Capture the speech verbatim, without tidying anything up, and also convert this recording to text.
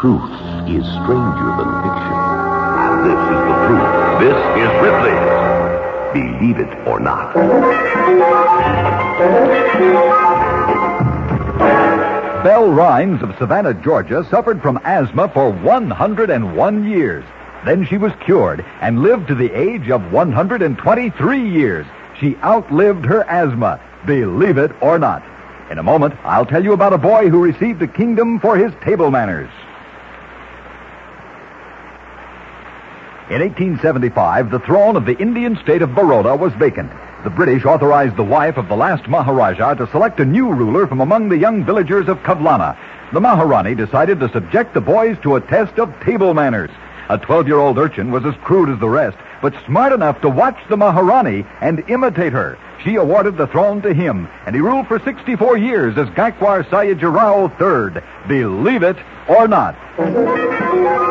Truth is stranger than fiction. And this is the truth. This is Ripley's Believe It or Not. Belle Rhines of Savannah, Georgia, suffered from asthma for one hundred one years. Then she was cured and lived to the age of one hundred twenty-three years. She outlived her asthma, believe it or not. In a moment, I'll tell you about a boy who received a kingdom for his table manners. In eighteen seventy-five, the throne of the Indian state of Baroda was vacant. The British authorized the wife of the last Maharaja to select a new ruler from among the young villagers of Kavlana. The Maharani decided to subject the boys to a test of table manners. A twelve-year-old urchin was as crude as the rest, but smart enough to watch the Maharani and imitate her. She awarded the throne to him, and he ruled for sixty-four years as Gaikwar Sayajirao the third. Believe it or not.